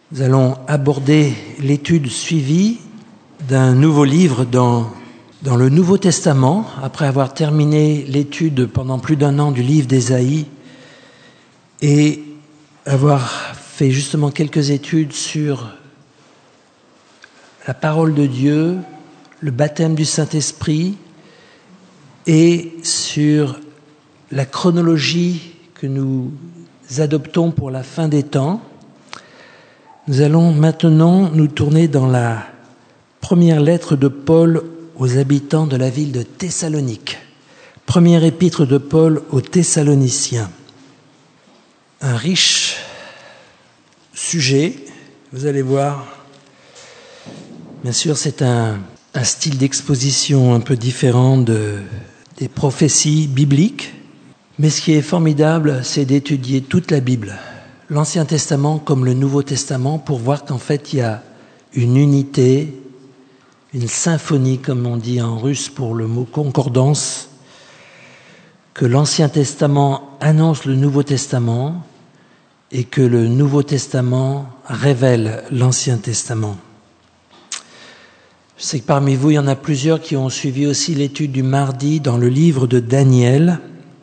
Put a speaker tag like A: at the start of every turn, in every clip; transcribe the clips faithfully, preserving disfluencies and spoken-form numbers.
A: Nous allons aborder l'étude suivie d'un nouveau livre dans, dans le Nouveau Testament, après avoir terminé l'étude pendant plus d'un an du livre d'Ésaïe et avoir fait justement quelques études sur la parole de Dieu, le baptême du Saint-Esprit et sur la chronologie que nous adoptons pour la fin des temps. Nous allons maintenant nous tourner dans la première lettre de Paul aux habitants de la ville de Thessalonique. Première épître de Paul aux Thessaloniciens. Un riche sujet, vous allez voir. Bien sûr, c'est un, un style d'exposition un peu différent de, des prophéties bibliques. Mais ce qui est formidable, c'est d'étudier toute la Bible, l'Ancien Testament comme le Nouveau Testament, pour voir qu'en fait, il y a une unité, une symphonie, comme on dit en russe pour le mot concordance, que l'Ancien Testament annonce le Nouveau Testament et que le Nouveau Testament révèle l'Ancien Testament. Je sais que parmi vous, il y en a plusieurs qui ont suivi aussi l'étude du mardi dans le livre de Daniel.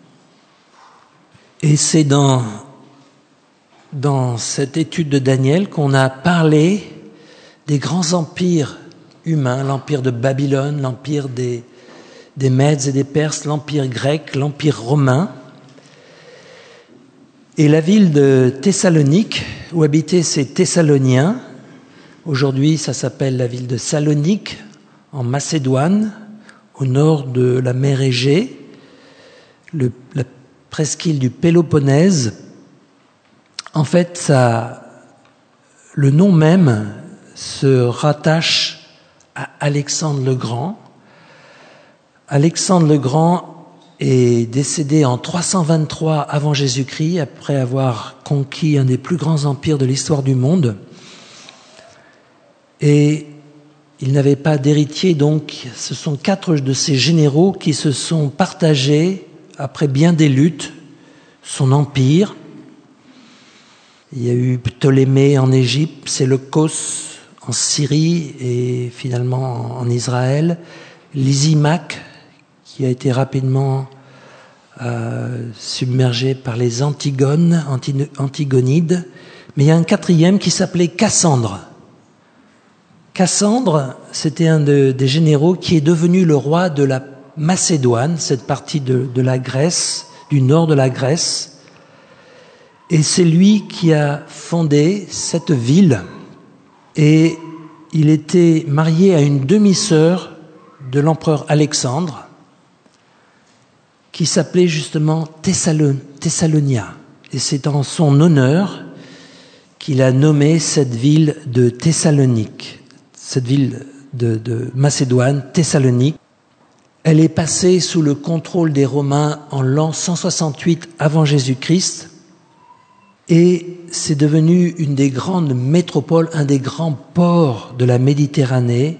A: Et c'est dans, dans cette étude de Daniel qu'on a parlé des grands empires humains, l'empire de Babylone, l'empire des, des Mèdes et des Perses, l'empire grec, l'empire romain. Et la ville de Thessalonique, où habitaient ces Thessaloniens, aujourd'hui ça s'appelle la ville de Salonique, en Macédoine, au nord de la mer Égée, le, la presqu'île du Péloponnèse. En fait, ça, le nom même se rattache à Alexandre le Grand. Alexandre le Grand est décédé en trois cent vingt-trois avant Jésus-Christ, après avoir conquis un des plus grands empires de l'histoire du monde. Et il n'avait pas d'héritier, donc ce sont quatre de ces généraux qui se sont partagés après bien des luttes, son empire. Il y a eu Ptolémée en Égypte, Séleucos en Syrie et finalement en Israël, Lysimaque qui a été rapidement euh, submergé par les Antigones, Anti- Antigonides. Mais il y a un quatrième qui s'appelait Cassandre. Cassandre, c'était un de, des généraux qui est devenu le roi de la Macédoine, cette partie de, de la Grèce, du nord de la Grèce. Et c'est lui qui a fondé cette ville. Et il était marié à une demi-sœur de l'empereur Alexandre, qui s'appelait justement Thessalon, Thessalonia. Et c'est en son honneur qu'il a nommé cette ville de Thessalonique, cette ville de, de Macédoine, Thessalonique. Elle est passée sous le contrôle des Romains en l'an cent soixante-huit avant Jésus-Christ et c'est devenu une des grandes métropoles, un des grands ports de la Méditerranée.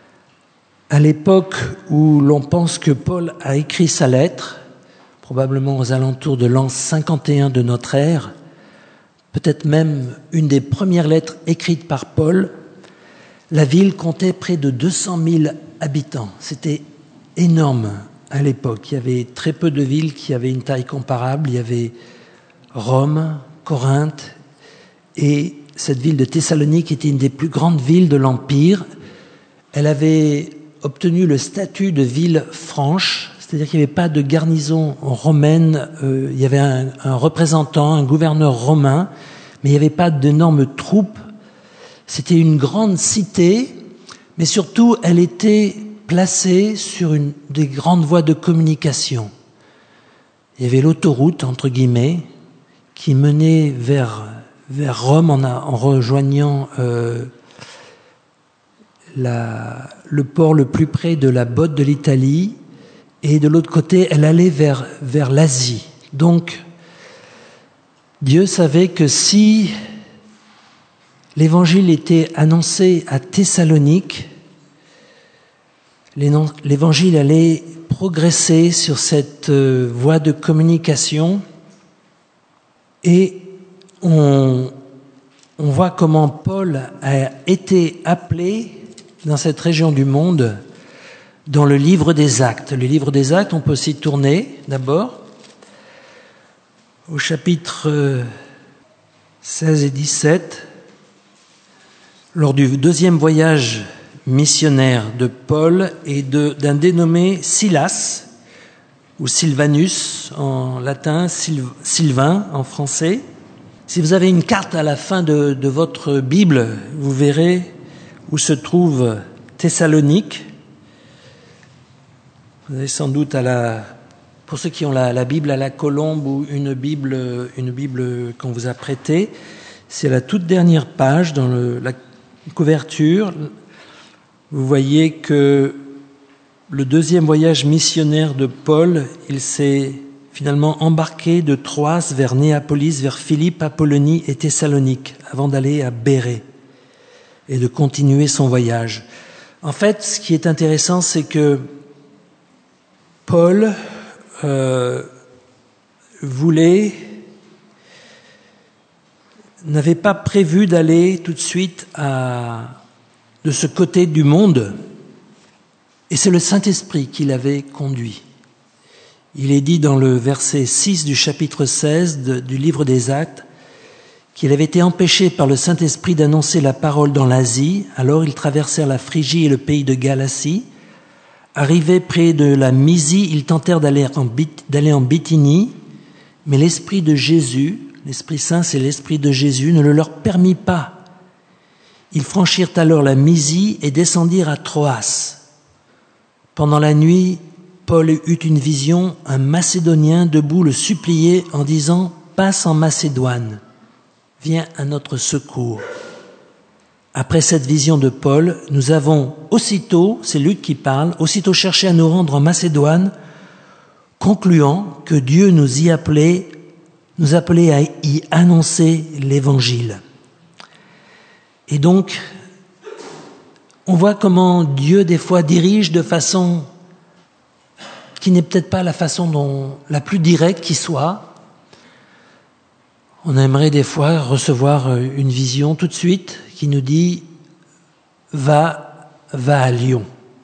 A: À l'époque où l'on pense que Paul a écrit sa lettre, probablement aux alentours de l'an cinquante et un de notre ère, peut-être même une des premières lettres écrites par Paul, la ville comptait près de deux cent mille habitants. C'était énorme à l'époque. Il y avait très peu de villes qui avaient une taille comparable. Il y avait Rome, Corinthe, et cette ville de Thessalonique était une des plus grandes villes de l'Empire. Elle avait obtenu le statut de ville franche, c'est-à-dire qu'il n'y avait pas de garnison romaine. Euh, il y avait un, un représentant, un gouverneur romain, mais il n'y avait pas d'énormes troupes. C'était une grande cité, mais surtout, elle était placée sur une des grandes voies de communication. Il y avait l'autoroute, entre guillemets, qui menait vers, vers Rome en, a, en rejoignant euh, la, le port le plus près de la botte de l'Italie, et de l'autre côté, elle allait vers, vers l'Asie. Donc, Dieu savait que si l'évangile était annoncé à Thessalonique, l'évangile allait progresser sur cette voie de communication et on, on voit comment Paul a été appelé dans cette région du monde dans le livre des Actes. Le livre des Actes, on peut s'y tourner d'abord au chapitre seize et dix-sept. Lors du deuxième voyage missionnaire de Paul et de, d'un dénommé Silas, ou Sylvanus en latin, Syl- Sylvain en français. Si vous avez une carte à la fin de, de votre Bible, vous verrez où se trouve Thessalonique. Vous avez sans doute à la, pour ceux qui ont la, la Bible à la colombe ou une Bible, une Bible qu'on vous a prêtée, c'est la toute dernière page dans le, la couverture. Vous voyez que le deuxième voyage missionnaire de Paul, il s'est finalement embarqué de Troas vers Néapolis, vers Philippe, Apollonie et Thessalonique, avant d'aller à Bérée et de continuer son voyage. En fait, ce qui est intéressant, c'est que Paul euh, voulait, n'avait pas prévu d'aller tout de suite à, de ce côté du monde, et c'est le Saint-Esprit qui l'avait conduit. Il est dit dans le verset six du chapitre seize de, du livre des Actes qu'il avait été empêché par le Saint-Esprit d'annoncer la parole dans l'Asie. Alors ils traversèrent la Phrygie et le pays de Galatie. Arrivés près de la Mysie, ils tentèrent d'aller en, d'aller en Bithynie, mais l'Esprit de Jésus, l'Esprit Saint, c'est l'Esprit de Jésus, ne le leur permit pas. Ils franchirent alors la Mysie et descendirent à Troas. Pendant la nuit, Paul eut une vision, un Macédonien debout le suppliait en disant « Passe en Macédoine, viens à notre secours ». Après cette vision de Paul, nous avons aussitôt, c'est Luc qui parle, aussitôt cherché à nous rendre en Macédoine, concluant que Dieu nous y appelait, nous appelait à y annoncer l'Évangile. Et donc, on voit comment Dieu, des fois, dirige de façon qui n'est peut-être pas la façon dont, la plus directe qui soit. On aimerait des fois recevoir une vision tout de suite qui nous dit « va, va à Lyon »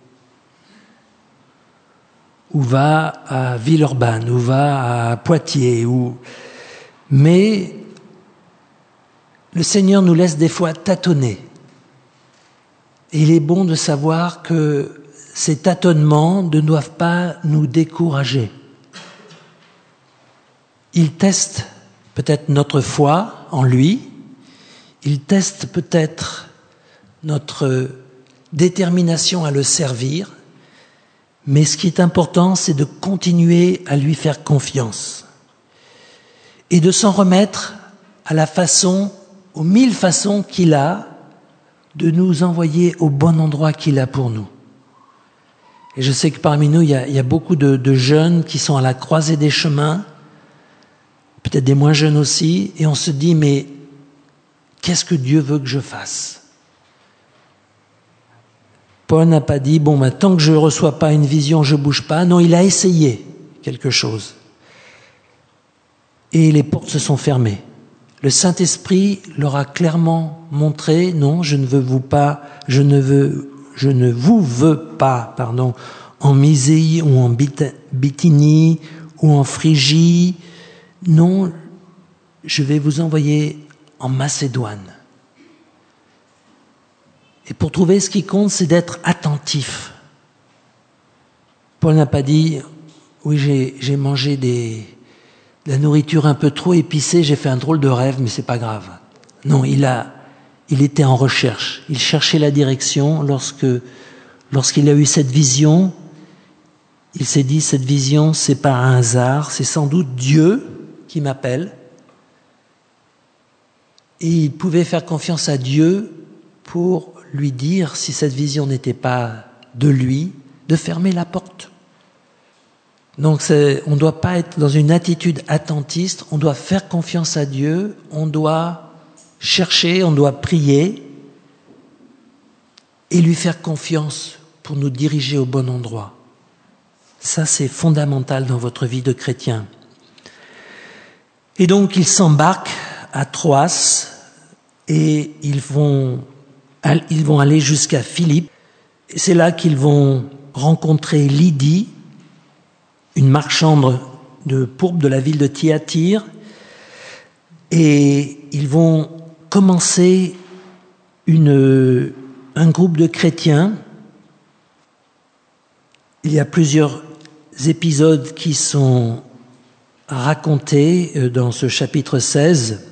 A: ou « va à Villeurbanne » ou « va à Poitiers ». Ou... Mais le Seigneur nous laisse des fois tâtonner. Et il est bon de savoir que ces tâtonnements ne doivent pas nous décourager. Il teste peut-être notre foi en lui, il teste peut-être notre détermination à le servir, mais ce qui est important, c'est de continuer à lui faire confiance et de s'en remettre à la façon, aux mille façons qu'il a de nous envoyer au bon endroit qu'il a pour nous. Et je sais que parmi nous, il y a, il y a beaucoup de, de jeunes qui sont à la croisée des chemins, peut-être des moins jeunes aussi, et on se dit, mais qu'est-ce que Dieu veut que je fasse ? Paul n'a pas dit, bon, ben, tant que je ne reçois pas une vision, je ne bouge pas. Non, il a essayé quelque chose. Et les portes se sont fermées. Le Saint-Esprit leur a clairement montré, non, je ne veux vous pas, je ne veux Je ne vous veux pas, pardon, en Mysie ou en Bithynie ou en Phrygie. Non, je vais vous envoyer en Macédoine. Et pour trouver ce qui compte, c'est d'être attentif. Paul n'a pas dit, oui, j'ai, j'ai mangé des, de la nourriture un peu trop épicée, j'ai fait un drôle de rêve, mais c'est pas grave. Non, il a Il était en recherche, il cherchait la direction. Lorsque, lorsqu'il a eu cette vision, il s'est dit, cette vision, c'est pas un hasard, c'est sans doute Dieu qui m'appelle. Et il pouvait faire confiance à Dieu pour lui dire, si cette vision n'était pas de lui, de fermer la porte. Donc c'est, on ne doit pas être dans une attitude attentiste, on doit faire confiance à Dieu, on doit chercher, on doit prier et lui faire confiance pour nous diriger au bon endroit. Ça, c'est fondamental dans votre vie de chrétien. Et donc, il s'embarque à Troas et ils vont, ils vont aller jusqu'à Philippe. Et c'est là qu'ils vont rencontrer Lydie, une marchande de pourpre de la ville de Thyatire, et ils vont commencer une, un groupe de chrétiens. Il y a plusieurs épisodes qui sont racontés dans ce chapitre seize.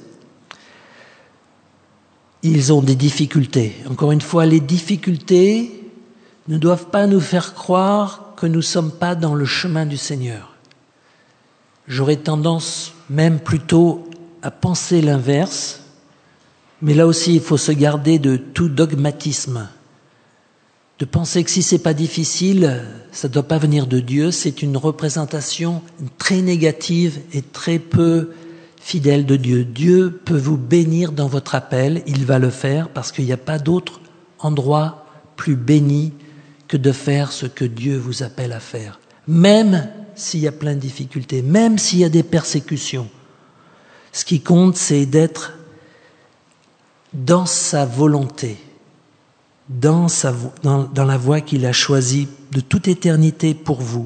A: Ils ont des difficultés. Encore une fois, les difficultés ne doivent pas nous faire croire que nous ne sommes pas dans le chemin du Seigneur. J'aurais tendance même plutôt à penser l'inverse, mais là aussi il faut se garder de tout dogmatisme, de penser que si c'est pas difficile, ça ne doit pas venir de Dieu. C'est une représentation très négative et très peu fidèle de Dieu. Dieu peut vous bénir dans votre appel, il va le faire parce qu'il n'y a pas d'autre endroit plus béni que de faire ce que Dieu vous appelle à faire. Même s'il y a plein de difficultés, même s'il y a des persécutions. Ce qui compte, c'est d'être dans sa volonté, dans, sa, dans, dans la voie qu'il a choisie de toute éternité pour vous.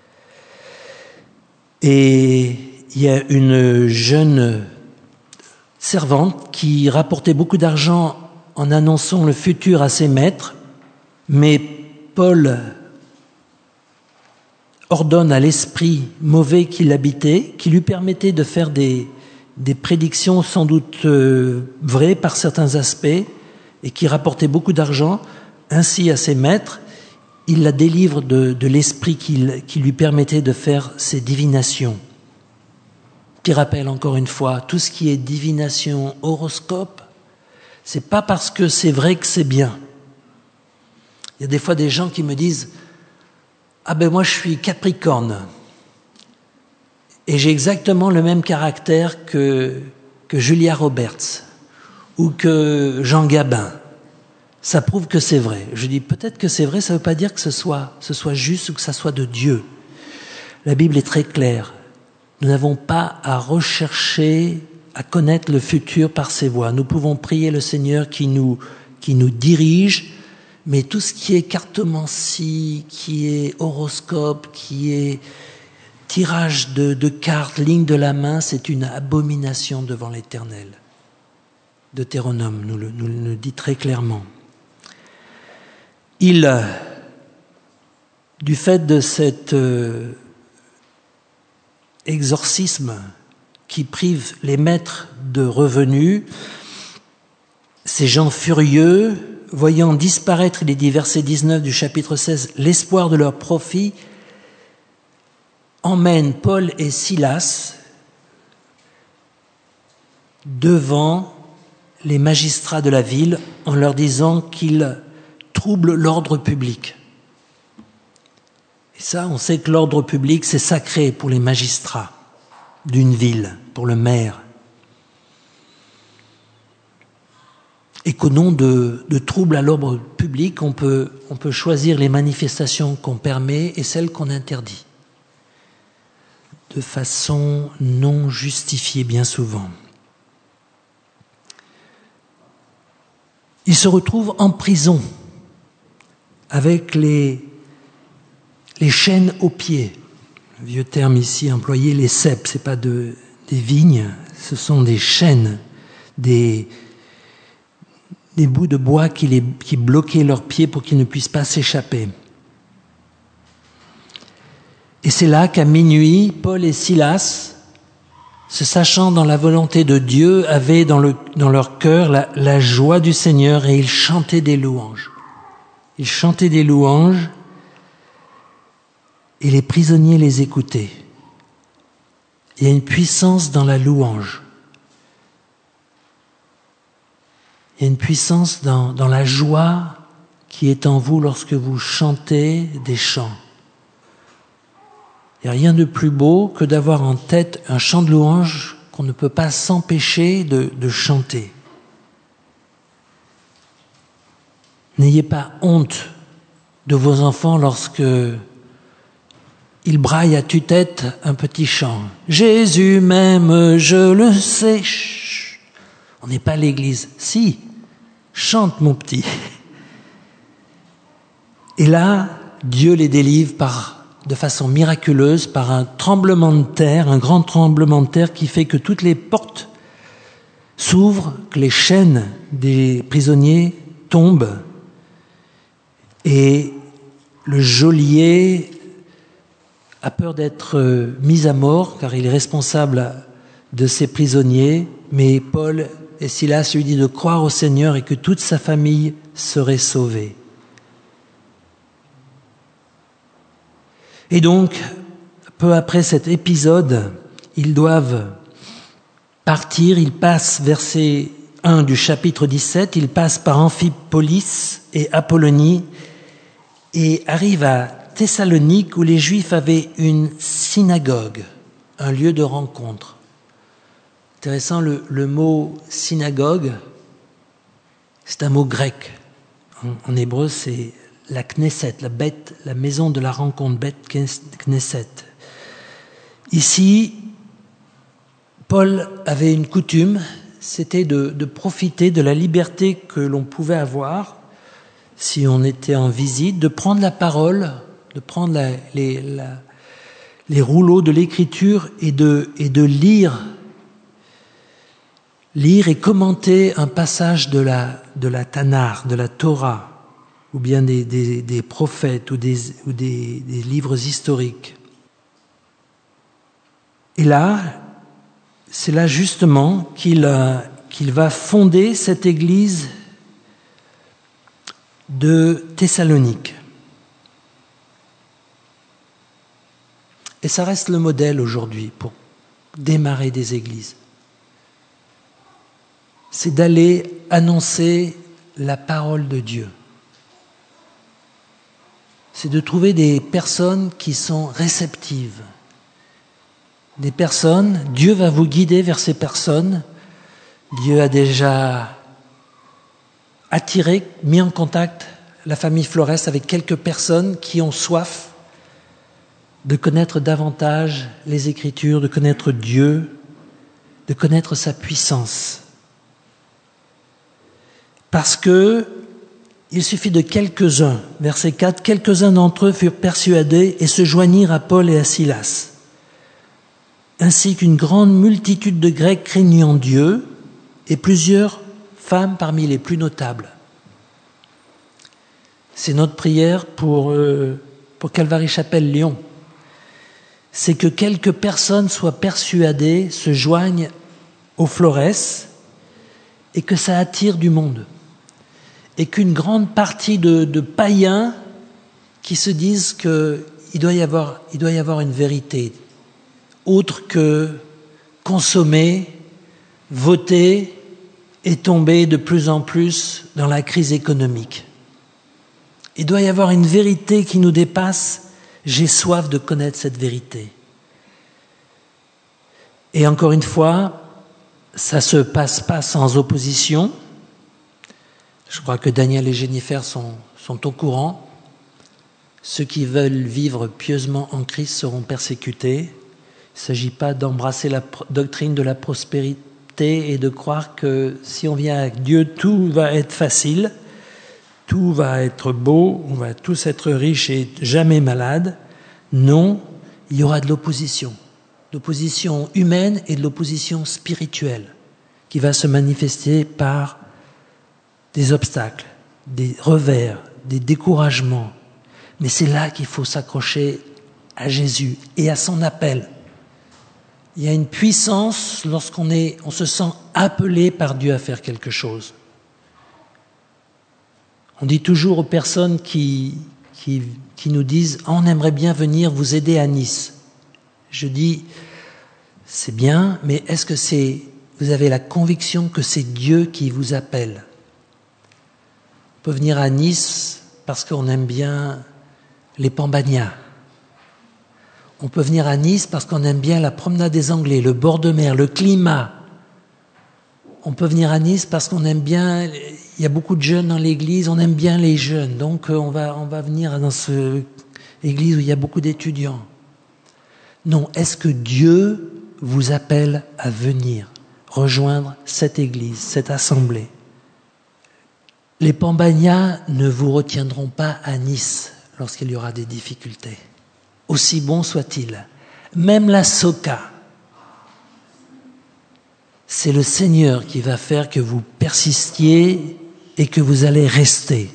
A: Et il y a une jeune servante qui rapportait beaucoup d'argent en annonçant le futur à ses maîtres, mais Paul ordonne à l'esprit mauvais qui l'habitait, qui lui permettait de faire des, des prédictions sans doute euh, vraies par certains aspects et qui rapportait beaucoup d'argent, ainsi à ses maîtres, il la délivre de, de l'esprit qui, qui lui permettait de faire ses divinations. Qui rappelle encore une fois, tout ce qui est divination, horoscope, c'est pas parce que c'est vrai que c'est bien. Il y a des fois des gens qui me disent « Ah ben moi je suis Capricorne et j'ai exactement le même caractère que, que Julia Roberts ou que Jean Gabin. Ça prouve que c'est vrai. » Je dis peut-être que c'est vrai, ça ne veut pas dire que ce soit, ce soit juste ou que ça soit de Dieu. La Bible est très claire. Nous n'avons pas à rechercher, à connaître le futur par ses voies. Nous pouvons prier le Seigneur qui nous, qui nous dirige, mais tout ce qui est cartomancie, qui est horoscope, qui est tirage de, de cartes, ligne de la main, c'est une abomination devant l'Éternel. Deutéronome nous le, nous le dit très clairement. Il, du fait de cet euh, exorcisme qui prive les maîtres de revenus, ces gens furieux, voyant disparaître, il est dit verset dix-neuf du chapitre seize, l'espoir de leur profit, emmènent Paul et Silas devant les magistrats de la ville en leur disant qu'ils troublent l'ordre public. Et ça, on sait que l'ordre public, c'est sacré pour les magistrats d'une ville, pour le maire. Et qu'au nom de, de troubles à l'ordre public, on peut, on peut choisir les manifestations qu'on permet et celles qu'on interdit, de façon non justifiée bien souvent. Il se retrouve en prison avec les, les chaînes aux pieds. Le vieux terme ici employé, les ceps, ce n'est pas de, des vignes, ce sont des chaînes, des, des bouts de bois qui, les, qui bloquaient leurs pieds pour qu'ils ne puissent pas s'échapper. Et c'est là qu'à minuit, Paul et Silas, se sachant dans la volonté de Dieu, avaient dans, le, dans leur cœur la, la joie du Seigneur et ils chantaient des louanges. Ils chantaient des louanges et les prisonniers les écoutaient. Il y a une puissance dans la louange. Il y a une puissance dans, dans la joie qui est en vous lorsque vous chantez des chants. Il n'y a rien de plus beau que d'avoir en tête un chant de louange qu'on ne peut pas s'empêcher de, de chanter. N'ayez pas honte de vos enfants lorsque ils braillent à tue-tête un petit chant. Jésus m'aime, je le sais. Chut. On n'est pas à l'église. Si, chante mon petit. Et là, Dieu les délivre par, de façon miraculeuse par un tremblement de terre, un grand tremblement de terre qui fait que toutes les portes s'ouvrent, que les chaînes des prisonniers tombent et le geôlier a peur d'être mis à mort car il est responsable de ses prisonniers, mais Paul et Silas lui disent de croire au Seigneur et que toute sa famille serait sauvée. Et donc, peu après cet épisode, ils doivent partir, ils passent, verset un du chapitre dix-sept, ils passent par Amphipolis et Apollonie et arrivent à Thessalonique où les Juifs avaient une synagogue, un lieu de rencontre. Intéressant, le, le mot synagogue, c'est un mot grec. En, en hébreu, c'est la Knesset, la bête, la maison de la rencontre, bête Knesset. Ici, Paul avait une coutume, c'était de, de profiter de la liberté que l'on pouvait avoir si on était en visite, de prendre la parole, de prendre la, les, la, les rouleaux de l'écriture et de, et de lire, lire et commenter un passage de la, de la Tanakh, de la Torah, ou bien des, des, des prophètes ou, des, ou des, des livres historiques. Et là, c'est là justement qu'il, euh, qu'il va fonder cette église de Thessalonique. Et ça reste le modèle aujourd'hui pour démarrer des églises. C'est d'aller annoncer la parole de Dieu. C'est de trouver des personnes qui sont réceptives. Des personnes, Dieu va vous guider vers ces personnes. Dieu a déjà attiré, mis en contact la famille Flores avec quelques personnes qui ont soif de connaître davantage les Écritures, de connaître Dieu, de connaître sa puissance. Parce que il suffit de quelques-uns, verset quatre, quelques-uns d'entre eux furent persuadés et se joignirent à Paul et à Silas, ainsi qu'une grande multitude de Grecs craignant Dieu et plusieurs femmes parmi les plus notables. C'est notre prière pour, euh, pour Calvary Chapelle Lyon. C'est que quelques personnes soient persuadées, se joignent aux Flores et que ça attire du monde. Et qu'une grande partie de, de païens qui se disent qu'il doit y avoir, il doit y avoir une vérité autre que consommer, voter et tomber de plus en plus dans la crise économique. Il doit y avoir une vérité qui nous dépasse. J'ai soif de connaître cette vérité. Et encore une fois, ça ne se passe pas sans opposition. Je crois que Daniel et Jennifer sont, sont au courant. Ceux qui veulent vivre pieusement en Christ seront persécutés. Il ne s'agit pas d'embrasser la doctrine de la prospérité et de croire que si on vient avec Dieu, tout va être facile, tout va être beau, on va tous être riches et jamais malades. Non, il y aura de l'opposition. L'opposition humaine et de l'opposition spirituelle qui va se manifester par des obstacles, des revers, des découragements. Mais c'est là qu'il faut s'accrocher à Jésus et à son appel. Il y a une puissance lorsqu'on est, on se sent appelé par Dieu à faire quelque chose. On dit toujours aux personnes qui, qui, qui nous disent « On aimerait bien venir vous aider à Nice ». Je dis « C'est bien, mais est-ce que c'est, vous avez la conviction que c'est Dieu qui vous appelle ?» On peut venir à Nice parce qu'on aime bien les pambagnas. On peut venir à Nice parce qu'on aime bien la promenade des Anglais, le bord de mer, le climat. On peut venir à Nice parce qu'on aime bien, il y a beaucoup de jeunes dans l'église, on aime bien les jeunes. Donc on va, on va venir dans cette église où il y a beaucoup d'étudiants. Non, est-ce que Dieu vous appelle à venir? rejoindre cette église, cette assemblée. Les Pambagnas ne vous retiendront pas à Nice lorsqu'il y aura des difficultés, aussi bon soit-il. Même la Soka, c'est le Seigneur qui va faire que vous persistiez et que vous allez rester.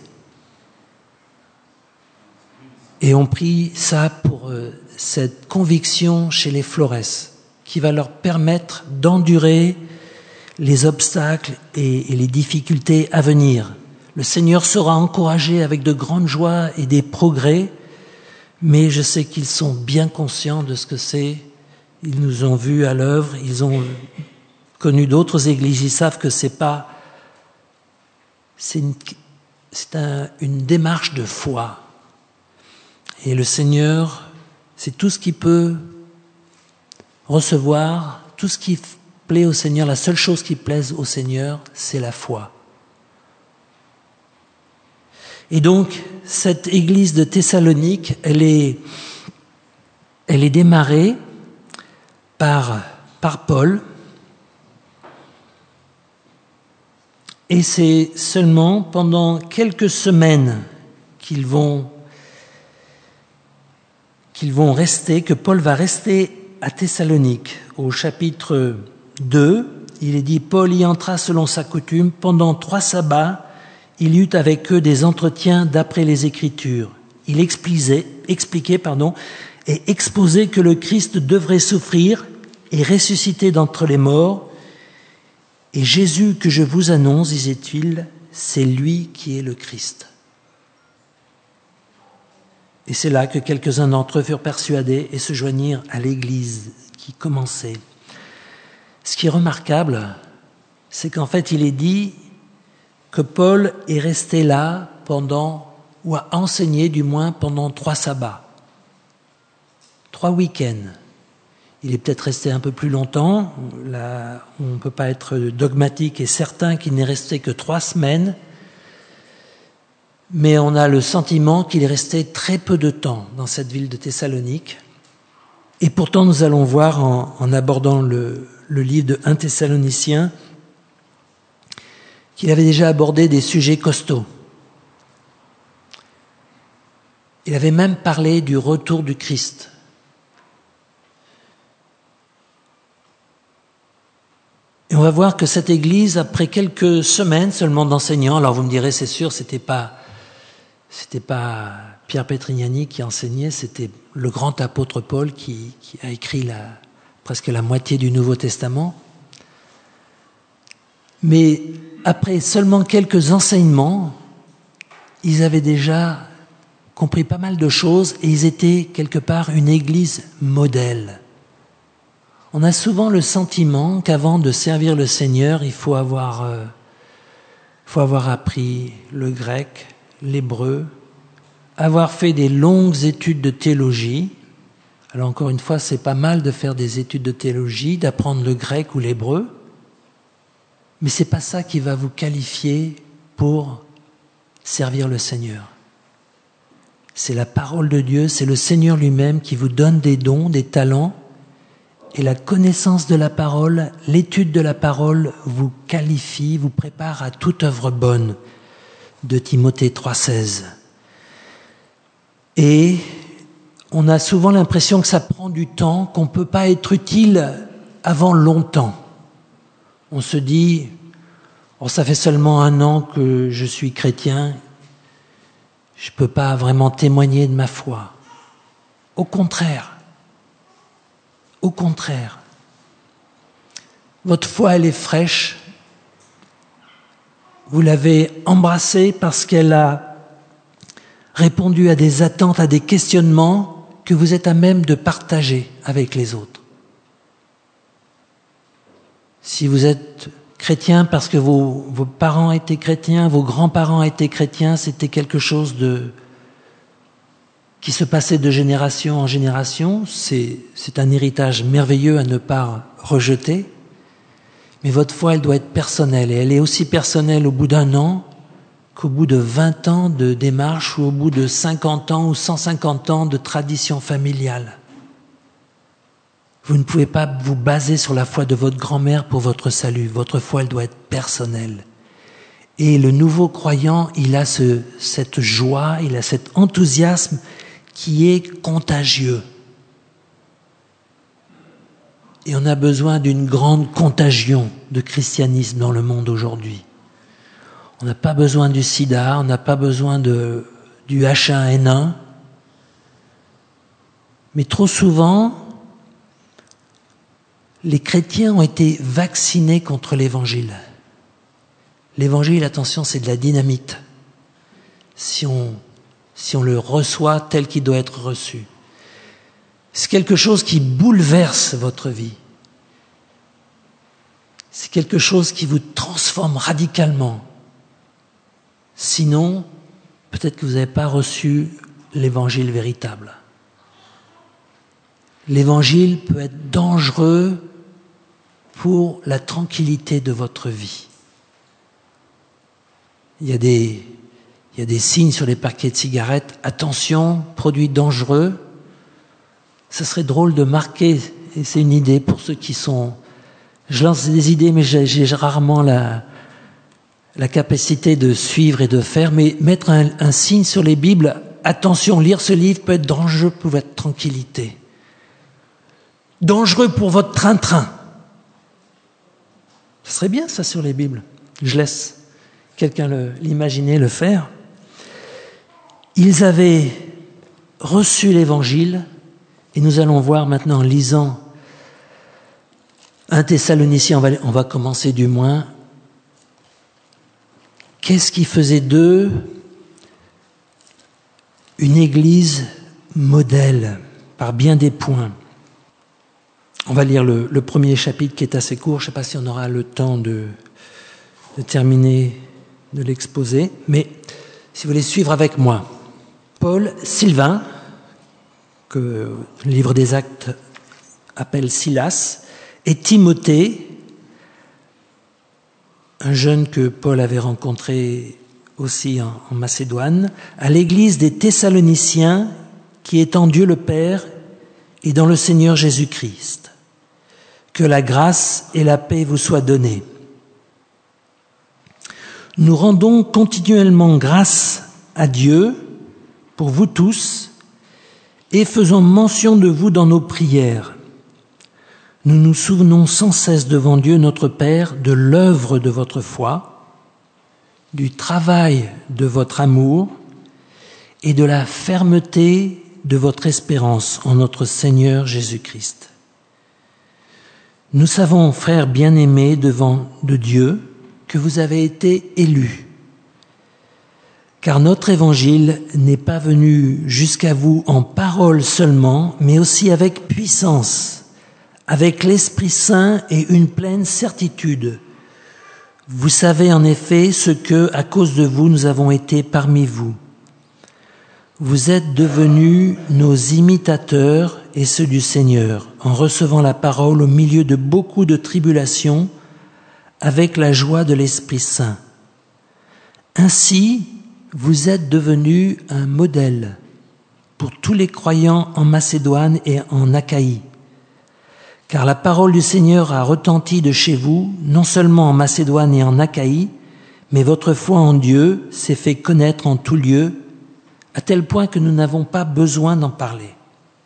A: Et on prie ça pour euh, cette conviction chez les Flores, qui va leur permettre d'endurer les obstacles et, et les difficultés à venir. Le Seigneur sera encouragé avec de grandes joies et des progrès, mais je sais qu'ils sont bien conscients de ce que c'est. Ils nous ont vus à l'œuvre, ils ont connu d'autres églises, ils savent que c'est pas, c'est une, c'est un, une démarche de foi. Et le Seigneur, c'est tout ce qu'il peut recevoir, tout ce qui plaît au Seigneur, la seule chose qui plaise au Seigneur, c'est la foi. Et donc, cette église de Thessalonique, elle est, elle est démarrée par, par Paul. Et c'est seulement pendant quelques semaines qu'ils vont, qu'ils vont rester, que Paul va rester à Thessalonique. Au chapitre deux, il est dit « Paul y entra selon sa coutume. Pendant trois sabbats, il eut avec eux des entretiens d'après les Écritures. Il expliquait, expliquait pardon, et exposait que le Christ devrait souffrir et ressusciter d'entre les morts. Et Jésus que je vous annonce, disait-il, c'est lui qui est le Christ. » Et c'est là que quelques-uns d'entre eux furent persuadés et se joignirent à l'Église qui commençait. Ce qui est remarquable, c'est qu'en fait, il est dit que Paul est resté là pendant, ou a enseigné du moins pendant trois sabbats, trois week-ends. Il est peut-être resté un peu plus longtemps. Là, on ne peut pas être dogmatique et certain qu'il n'est resté que trois semaines. Mais on a le sentiment qu'il est resté très peu de temps dans cette ville de Thessalonique. Et pourtant, nous allons voir en, en abordant le, le livre de un Thessaloniciens qu'il avait déjà abordé des sujets costauds. Il avait même parlé du retour du Christ. Et on va voir que cette église, après quelques semaines seulement d'enseignants, alors vous me direz, c'est sûr, c'était pas, c'était pas Pierre Petrignani qui enseignait, c'était le grand apôtre Paul qui, qui a écrit la, presque la moitié du Nouveau Testament. Mais après seulement quelques enseignements, ils avaient déjà compris pas mal de choses et ils étaient quelque part une église modèle. On a souvent le sentiment qu'avant de servir le Seigneur, il faut avoir, euh, faut avoir appris le grec, l'hébreu, avoir fait des longues études de théologie. Alors encore une fois, c'est pas mal de faire des études de théologie, d'apprendre le grec ou l'hébreu, mais c'est pas ça qui va vous qualifier pour servir le Seigneur. C'est la parole de Dieu, c'est le Seigneur lui-même qui vous donne des dons, des talents. Et la connaissance de la parole, l'étude de la parole vous qualifie, vous prépare à toute œuvre bonne, de Timothée trois seize. Et on a souvent l'impression que ça prend du temps, qu'on ne peut pas être utile avant longtemps. On se dit, oh, ça fait seulement un an que je suis chrétien, je ne peux pas vraiment témoigner de ma foi. Au contraire, Au contraire, votre foi, elle est fraîche. Vous l'avez embrassée parce qu'elle a répondu à des attentes, à des questionnements que vous êtes à même de partager avec les autres. Si vous êtes chrétien parce que vos, vos parents étaient chrétiens, vos grands-parents étaient chrétiens, c'était quelque chose de qui se passait de génération en génération, c'est, c'est un héritage merveilleux à ne pas rejeter, mais votre foi, elle doit être personnelle, et elle est aussi personnelle au bout d'un an qu'au bout de vingt ans de démarche, ou au bout de cinquante ans ou cent cinquante ans de tradition familiale. Vous ne pouvez pas vous baser sur la foi de votre grand-mère pour votre salut. Votre foi, elle doit être personnelle. Et le nouveau croyant, il a ce, cette joie, il a cet enthousiasme qui est contagieux. Et on a besoin d'une grande contagion de christianisme dans le monde aujourd'hui. On n'a pas besoin du sida, on n'a pas besoin de, du H un N un. Mais trop souvent, les chrétiens ont été vaccinés contre l'évangile. L'évangile, attention, c'est de la dynamite. Si on, si on le reçoit tel qu'il doit être reçu. C'est quelque chose qui bouleverse votre vie. C'est quelque chose qui vous transforme radicalement. Sinon, peut-être que vous n'avez pas reçu l'évangile véritable. L'évangile peut être dangereux pour la tranquillité de votre vie. Il y a des, il y a des signes sur les paquets de cigarettes. Attention, produit dangereux. Ce serait drôle de marquer, et c'est une idée pour ceux qui sont... Je lance des idées, mais j'ai, j'ai rarement la, la capacité de suivre et de faire, mais mettre un, un signe sur les Bibles, attention, lire ce livre peut être dangereux pour votre tranquillité. Dangereux pour votre train-train. Ce serait bien ça sur les Bibles. Je laisse quelqu'un le, l'imaginer, le faire. Ils avaient reçu l'évangile, et nous allons voir maintenant en lisant un Thessaloniciens, on va, on va commencer du moins. Qu'est-ce qui faisait d'eux une église modèle par bien des points? On va lire le, le premier chapitre qui est assez court. Je ne sais pas si on aura le temps de, de terminer de l'exposer, mais si vous voulez suivre avec moi. Paul, Sylvain, que le livre des Actes appelle Silas, et Timothée, un jeune que Paul avait rencontré aussi en, en Macédoine, à l'église des Thessaloniciens qui est en Dieu le Père et dans le Seigneur Jésus-Christ. Que la grâce et la paix vous soient données. Nous rendons continuellement grâce à Dieu pour vous tous et faisons mention de vous dans nos prières. Nous nous souvenons sans cesse devant Dieu notre Père de l'œuvre de votre foi, du travail de votre amour et de la fermeté de votre espérance en notre Seigneur Jésus-Christ. Nous savons, frères bien-aimés devant de Dieu, que vous avez été élus, car notre évangile n'est pas venu jusqu'à vous en parole seulement, mais aussi avec puissance, avec l'Esprit Saint et une pleine certitude. Vous savez en effet ce que, à cause de vous, nous avons été parmi vous. Vous êtes devenus nos imitateurs et ceux du Seigneur, en recevant la parole au milieu de beaucoup de tribulations, avec la joie de l'Esprit Saint. Ainsi, vous êtes devenus un modèle pour tous les croyants en Macédoine et en Achaïe. Car la parole du Seigneur a retenti de chez vous, non seulement en Macédoine et en Achaïe, mais votre foi en Dieu s'est fait connaître en tout lieu, à tel point que nous n'avons pas besoin d'en parler.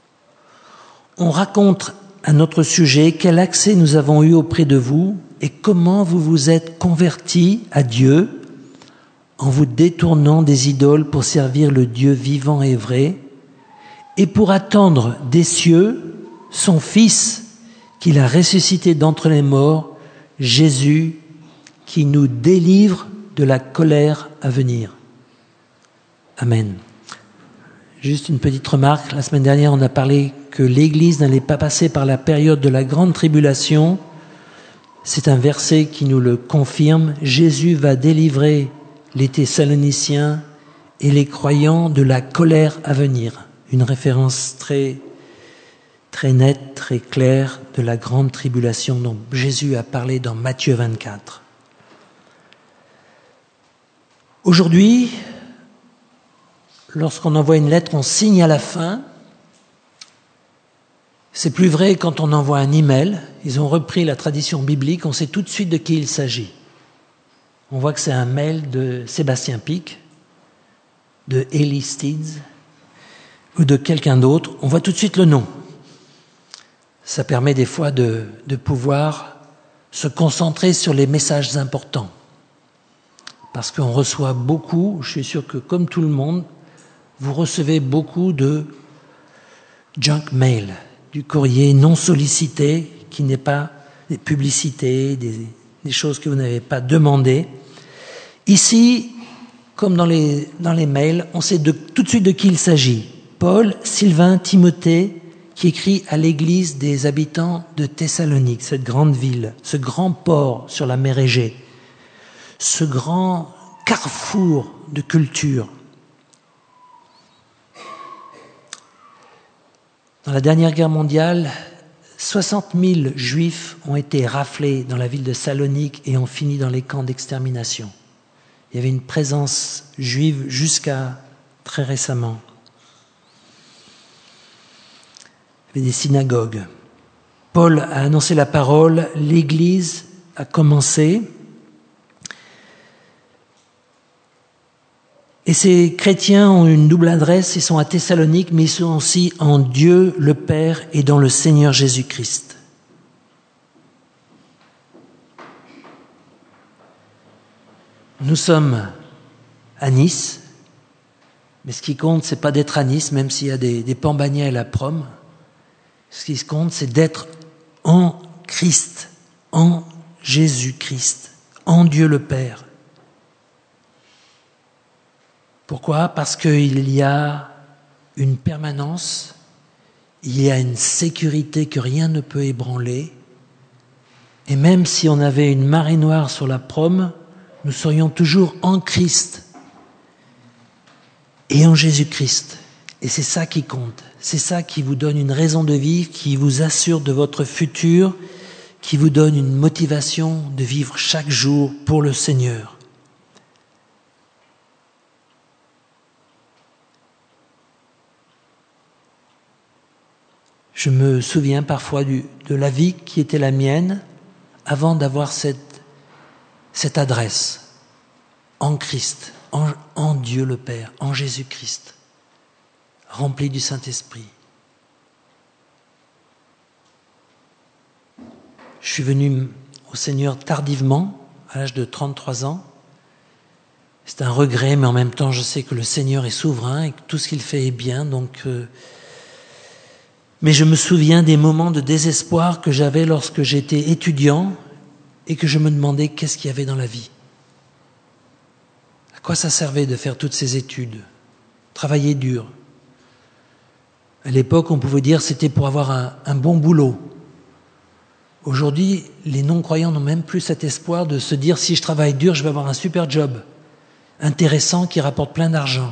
A: On raconte à notre sujet quel accès nous avons eu auprès de vous et comment vous vous êtes convertis à Dieu en vous détournant des idoles pour servir le Dieu vivant et vrai et pour attendre des cieux son Fils qu'il a ressuscité d'entre les morts, Jésus, qui nous délivre de la colère à venir. Amen. Juste une petite remarque. La semaine dernière, on a parlé que l'Église n'allait pas passer par la période de la grande tribulation. C'est un verset qui nous le confirme. Jésus va délivrer les Thessaloniciens et les croyants de la colère à venir. Une référence très, très nette, très claire de la grande tribulation dont Jésus a parlé dans Matthieu vingt-quatre. Aujourd'hui, lorsqu'on envoie une lettre, on signe à la fin. C'est plus vrai quand on envoie un email. Ils ont repris la tradition biblique, on sait tout de suite de qui il s'agit. On voit que c'est un mail de Sébastien Pic, de Eli Steeds ou de quelqu'un d'autre. On voit tout de suite le nom. Ça permet des fois de, de pouvoir se concentrer sur les messages importants. Parce qu'on reçoit beaucoup, je suis sûr que comme tout le monde, vous recevez beaucoup de junk mail, du courrier non sollicité, qui n'est pas des publicités, des, des choses que vous n'avez pas demandées. Ici, comme dans les, dans les mails, on sait de, tout de suite de qui il s'agit. Paul, Sylvain, Timothée, qui écrit à l'église des habitants de Thessalonique, cette grande ville, ce grand port sur la mer Égée, ce grand carrefour de culture. Dans la dernière guerre mondiale, soixante mille juifs ont été raflés dans la ville de Salonique et ont fini dans les camps d'extermination. Il y avait une présence juive jusqu'à très récemment. Il y avait des synagogues. Paul a annoncé la parole, l'Église a commencé. Et ces chrétiens ont une double adresse, ils sont à Thessalonique, mais ils sont aussi en Dieu le Père et dans le Seigneur Jésus-Christ. Nous sommes à Nice, mais ce qui compte, c'est pas d'être à Nice, même s'il y a des, des pambagnas à la prom. Ce qui compte, c'est d'être en Christ, en Jésus-Christ, en Dieu le Père. Pourquoi ? Parce qu'il y a une permanence, il y a une sécurité que rien ne peut ébranler. Et même si on avait une marée noire sur la prom, nous serions toujours en Christ et en Jésus-Christ. Et c'est ça qui compte. C'est ça qui vous donne une raison de vivre, qui vous assure de votre futur, qui vous donne une motivation de vivre chaque jour pour le Seigneur. Je me souviens parfois du, de la vie qui était la mienne avant d'avoir cette, cette adresse en Christ, en, en Dieu le Père, en Jésus-Christ, rempli du Saint-Esprit. Je suis venu au Seigneur tardivement, à l'âge de trente-trois ans. C'est un regret, mais en même temps, je sais que le Seigneur est souverain et que tout ce qu'il fait est bien, donc... Euh, Mais je me souviens des moments de désespoir que j'avais lorsque j'étais étudiant et que je me demandais qu'est-ce qu'il y avait dans la vie. À quoi ça servait de faire toutes ces études, travailler dur. À l'époque, on pouvait dire que c'était pour avoir un, un bon boulot. Aujourd'hui, les non-croyants n'ont même plus cet espoir de se dire si je travaille dur, je vais avoir un super job, intéressant, qui rapporte plein d'argent.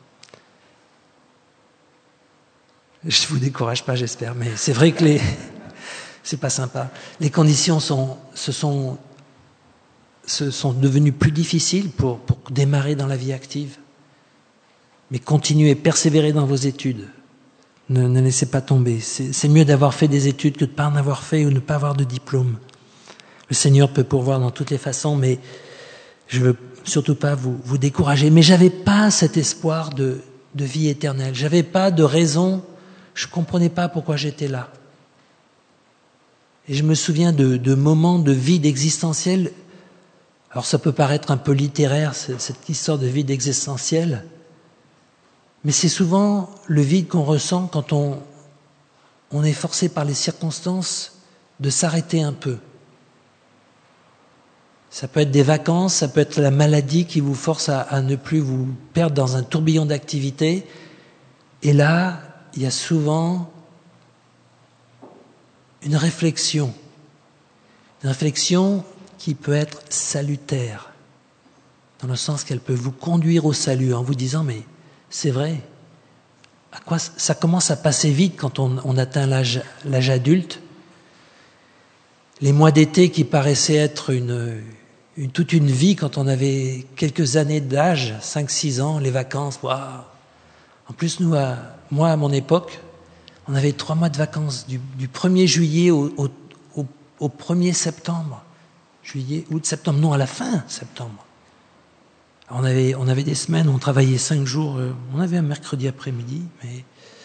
A: Je vous décourage pas, j'espère, mais c'est vrai que les, c'est pas sympa. Les conditions sont, se sont, se sont devenues plus difficiles pour, pour démarrer dans la vie active. Mais continuez, persévérez dans vos études. Ne, ne laissez pas tomber. C'est, c'est mieux d'avoir fait des études que de ne pas en avoir fait ou ne pas avoir de diplôme. Le Seigneur peut pourvoir dans toutes les façons, mais je veux surtout pas vous, vous décourager. Mais j'avais pas cet espoir de, de vie éternelle. J'avais pas de raison. Je ne comprenais pas pourquoi j'étais là. Et je me souviens de, de moments de vide existentiel. Alors ça peut paraître un peu littéraire, cette histoire de vide existentiel, mais c'est souvent le vide qu'on ressent quand on, on est forcé par les circonstances de s'arrêter un peu. Ça peut être des vacances, ça peut être la maladie qui vous force à, à ne plus vous perdre dans un tourbillon d'activités. Et là, il y a souvent une réflexion, une réflexion qui peut être salutaire, dans le sens qu'elle peut vous conduire au salut, en vous disant, mais c'est vrai, à quoi ça commence à passer vite quand on, on atteint l'âge, l'âge adulte. Les mois d'été qui paraissaient être une, une, toute une vie quand on avait quelques années d'âge, cinq six ans, les vacances, waouh. En plus, nous, à, moi, à mon époque, On avait trois mois de vacances, du, du premier juillet au, au, au, au premier septembre. Juillet, août, septembre, non, à la fin septembre. On avait, on avait des semaines où on travaillait cinq jours. Euh, on avait un mercredi après-midi, mais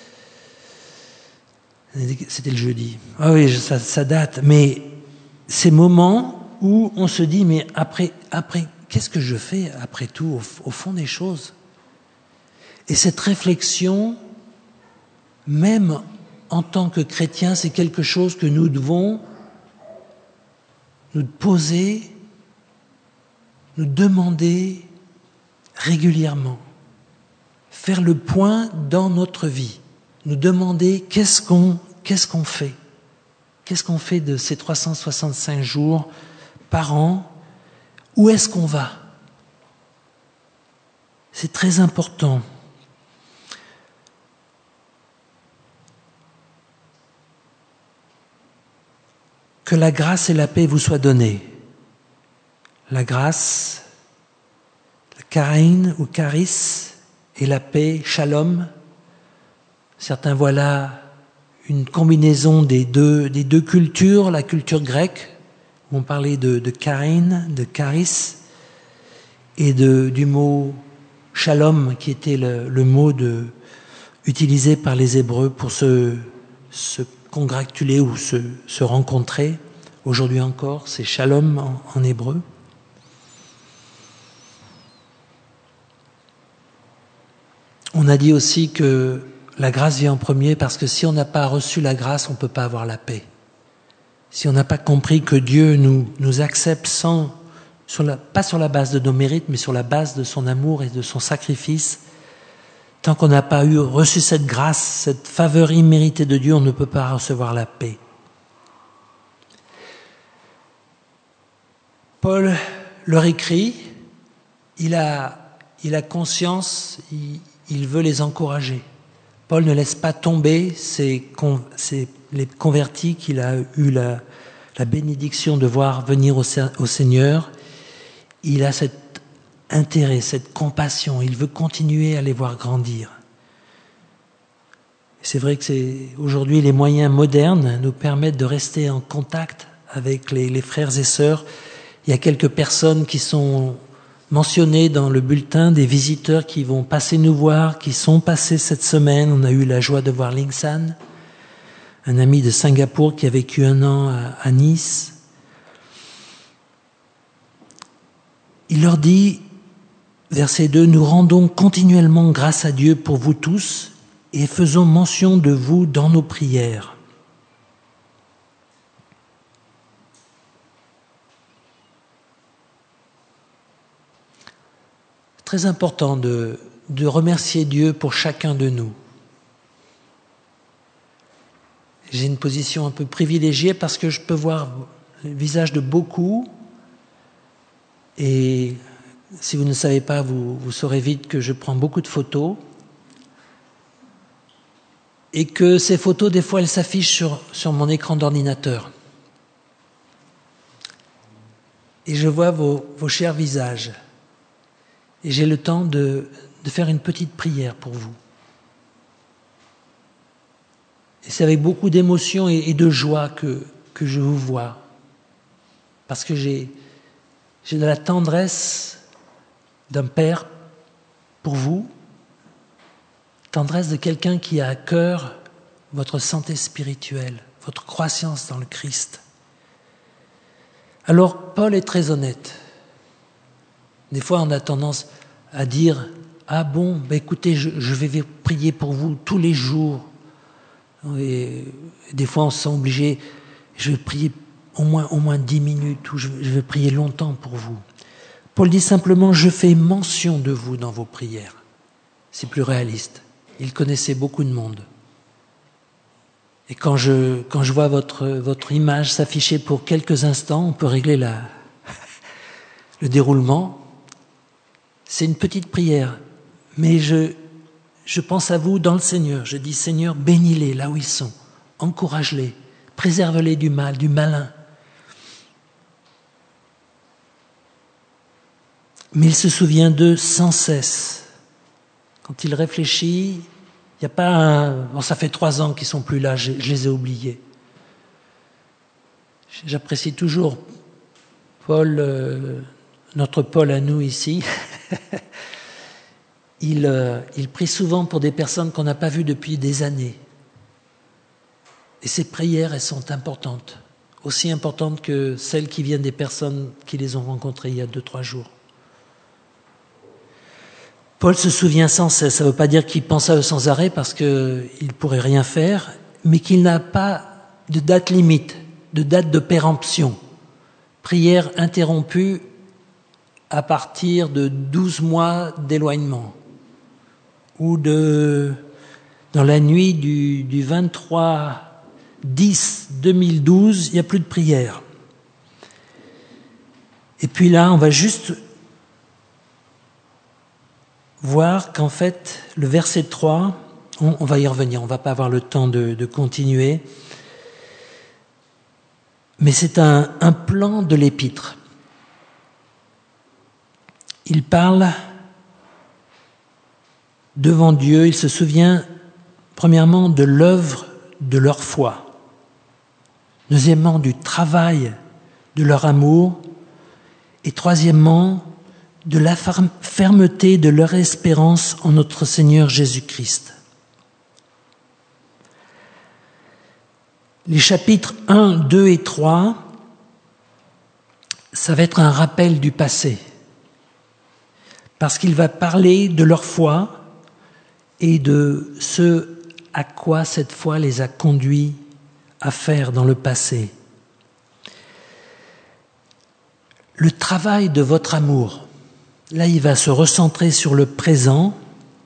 A: c'était le jeudi. Ah oui, ça, ça date. Mais ces moments où on se dit, mais après, après, qu'est-ce que je fais après tout, au, au fond des choses? Et cette réflexion, même en tant que chrétiens, c'est quelque chose que nous devons nous poser, nous demander régulièrement. Faire le point dans notre vie. Nous demander qu'est-ce qu'on, qu'est-ce qu'on fait? Qu'est-ce qu'on fait de ces trois cent soixante-cinq jours par an? Où est-ce qu'on va? C'est très important. Que la grâce et la paix vous soient données. La grâce, la charein ou charis, et la paix, shalom. Certains voient là une combinaison des deux, des deux cultures, la culture grecque, où on parlait de, de charein, de charis, et de, du mot shalom, qui était le, le mot de, utilisé par les Hébreux pour se, se congratuler ou se, se rencontrer. Aujourd'hui encore, c'est shalom en, en hébreu. On a dit aussi que la grâce vient en premier parce que si on n'a pas reçu la grâce, on ne peut pas avoir la paix. Si on n'a pas compris que Dieu nous, nous accepte sans, sur la, pas sur la base de nos mérites, mais sur la base de son amour et de son sacrifice, tant qu'on n'a pas eu reçu cette grâce, cette faveur imméritée de Dieu, on ne peut pas recevoir la paix. Paul leur écrit, il a, il a conscience, il, il veut les encourager. Paul ne laisse pas tomber ces, ces, les convertis qu'il a eu la, la bénédiction de voir venir au, au Seigneur. Il a cet intérêt, cette compassion. Il veut continuer à les voir grandir. C'est vrai que c'est, aujourd'hui, les moyens modernes nous permettent de rester en contact avec les, les frères et sœurs. Il y a quelques personnes qui sont mentionnées dans le bulletin, des visiteurs qui vont passer nous voir, qui sont passés cette semaine. On a eu la joie de voir Ling San, un ami de Singapour qui a vécu un an à, à Nice. Il leur dit, verset deux, « Nous rendons continuellement grâce à Dieu pour vous tous et faisons mention de vous dans nos prières. » Très important de, de remercier Dieu pour chacun de nous. J'ai une position un peu privilégiée parce que je peux voir le visage de beaucoup. Et si vous ne savez pas, vous, vous saurez vite que je prends beaucoup de photos. Et que ces photos, des fois, elles s'affichent sur, sur mon écran d'ordinateur. Et je vois vos, vos chers visages. Et j'ai le temps de, de faire une petite prière pour vous. Et c'est avec beaucoup d'émotion et, et de joie que, que je vous vois. Parce que j'ai, j'ai de la tendresse d'un père pour vous, tendresse de quelqu'un qui a à cœur votre santé spirituelle, votre croissance dans le Christ. Alors, Paul est très honnête. Des fois, on a tendance à dire « Ah bon, bah écoutez, je, je vais prier pour vous tous les jours. » Et des fois, on se sent obligé « Je vais prier au moins, au moins dix minutes ou je, je vais prier longtemps pour vous. » Paul dit simplement « Je fais mention de vous dans vos prières. » C'est plus réaliste. Il connaissait beaucoup de monde. Et quand je, quand je vois votre, votre image s'afficher pour quelques instants, on peut régler la, le déroulement. C'est une petite prière, mais je, je pense à vous dans le Seigneur. Je dis, Seigneur, bénis-les là où ils sont, encourage-les, préserve-les du mal, du malin. Mais il se souvient d'eux sans cesse. Quand il réfléchit, Il n'y a pas un... Bon, ça fait trois ans qu'ils ne sont plus là, je, je les ai oubliés. J'apprécie toujours Paul, euh, notre Paul à nous ici. il, euh, il prie souvent pour des personnes qu'on n'a pas vues depuis des années. Et ces prières, elles sont importantes. Aussi importantes que celles qui viennent des personnes qui les ont rencontrées il y a deux, trois jours. Paul se souvient sans cesse. Ça ne veut pas dire qu'il pense à eux sans arrêt parce qu'il ne pourrait rien faire, mais qu'il n'a pas de date limite, de date de péremption. Prière interrompue à partir de douze mois d'éloignement. Ou de, dans la nuit du, du vingt-trois dix deux mille douze, il n'y a plus de prière. Et puis là, on va juste voir qu'en fait, le verset trois, on, on va y revenir, on ne va pas avoir le temps de, de continuer, mais c'est un, un plan de l'épître. Il parle devant Dieu, il se souvient premièrement de l'œuvre de leur foi, deuxièmement du travail de leur amour, et troisièmement de la fermeté de leur espérance en notre Seigneur Jésus-Christ. Les chapitres un, deux et trois, ça va être un rappel du passé, parce qu'il va parler de leur foi et de ce à quoi cette foi les a conduits à faire dans le passé. Le travail de votre amour, là il va se recentrer sur le présent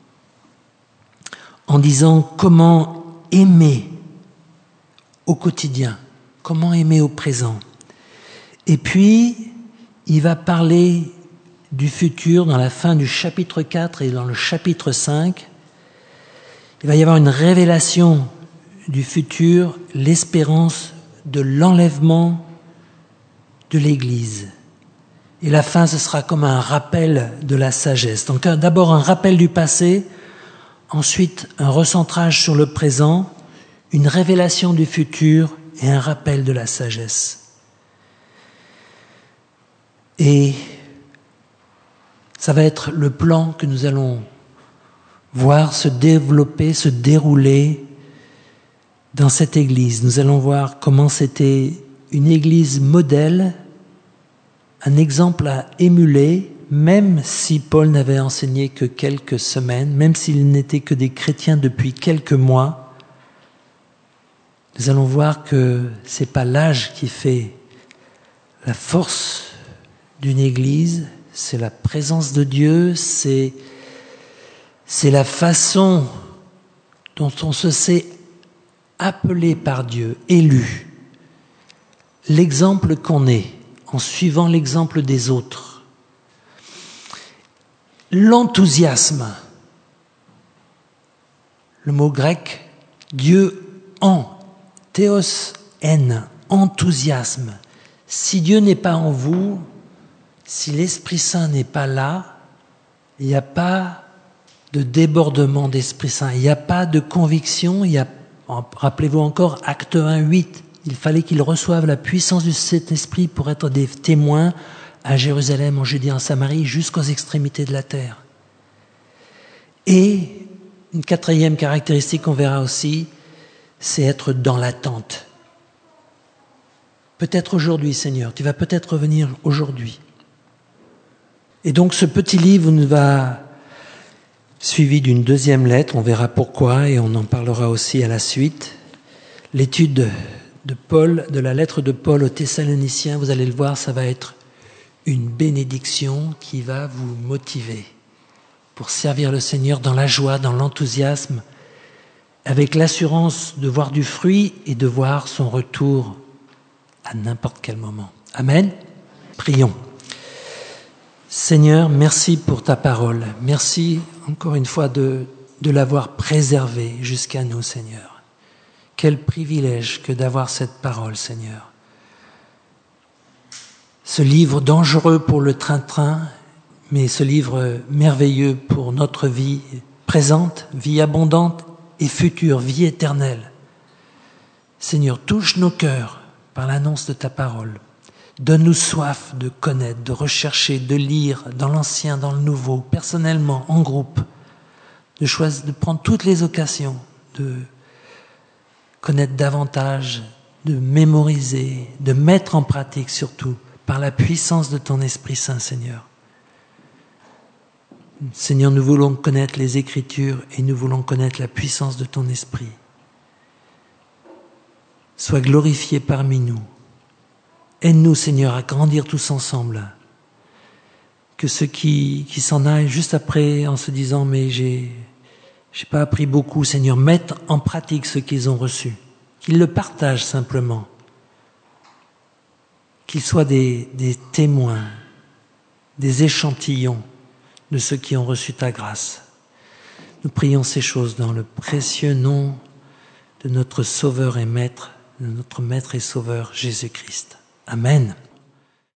A: en disant comment aimer au quotidien, comment aimer au présent. Et puis, il va parler du futur dans la fin du chapitre quatre et dans le chapitre cinq. Il va y avoir une révélation du futur, l'espérance de l'enlèvement de l'Église. Et la fin, ce sera comme un rappel de la sagesse. Donc d'abord un rappel du passé, ensuite un recentrage sur le présent, une révélation du futur et un rappel de la sagesse. Et ça va être le plan que nous allons voir se développer, se dérouler dans cette église. Nous allons voir comment c'était une église modèle, un exemple à émuler, même si Paul n'avait enseigné que quelques semaines, même s'ils n'étaient que des chrétiens depuis quelques mois. Nous allons voir que ce n'est pas l'âge qui fait la force d'une église, c'est la présence de Dieu, c'est, c'est la façon dont on se sait appelé par Dieu, élu, l'exemple qu'on est, en suivant l'exemple des autres. L'enthousiasme, le mot grec, Dieu en, théos en, enthousiasme. Si Dieu n'est pas en vous, si l'Esprit Saint n'est pas là, il n'y a pas de débordement d'Esprit Saint, il n'y a pas de conviction, il y a, rappelez-vous encore, acte un, huit, il fallait qu'ils reçoivent la puissance de cet esprit pour être des témoins à Jérusalem, en Judée, en Samarie, jusqu'aux extrémités de la terre. Et une quatrième caractéristique qu'on verra aussi, c'est être dans l'attente. Peut-être aujourd'hui, Seigneur, tu vas peut-être revenir aujourd'hui. Et donc ce petit livre nous va suivi d'une deuxième lettre, on verra pourquoi et on en parlera aussi à la suite. L'étude de Paul, de la lettre de Paul aux Thessaloniciens, vous allez le voir, ça va être une bénédiction qui va vous motiver pour servir le Seigneur dans la joie, dans l'enthousiasme, avec l'assurance de voir du fruit et de voir son retour à n'importe quel moment. Amen. Prions. Seigneur, merci pour ta parole. Merci encore une fois de, de l'avoir préservée jusqu'à nous, Seigneur. Quel privilège que d'avoir cette parole, Seigneur. Ce livre dangereux pour le train-train, mais ce livre merveilleux pour notre vie présente, vie abondante et future, vie éternelle. Seigneur, touche nos cœurs par l'annonce de ta parole. Donne-nous soif de connaître, de rechercher, de lire dans l'Ancien, dans le Nouveau, personnellement, en groupe, de choisir, de prendre toutes les occasions, de connaître davantage, de mémoriser, de mettre en pratique surtout, par la puissance de ton Esprit Saint, Seigneur. Seigneur, nous voulons connaître les Écritures et nous voulons connaître la puissance de ton Esprit. Sois glorifié parmi nous. Aide-nous, Seigneur, à grandir tous ensemble. Que ceux qui, qui s'en aillent juste après en se disant « mais j'ai, j'ai pas appris beaucoup », Seigneur, mettent en pratique ce qu'ils ont reçu. Qu'ils le partagent simplement. Qu'ils soient des, des témoins, des échantillons de ceux qui ont reçu ta grâce. Nous prions ces choses dans le précieux nom de notre Sauveur et Maître, de notre Maître et Sauveur Jésus-Christ. Amen.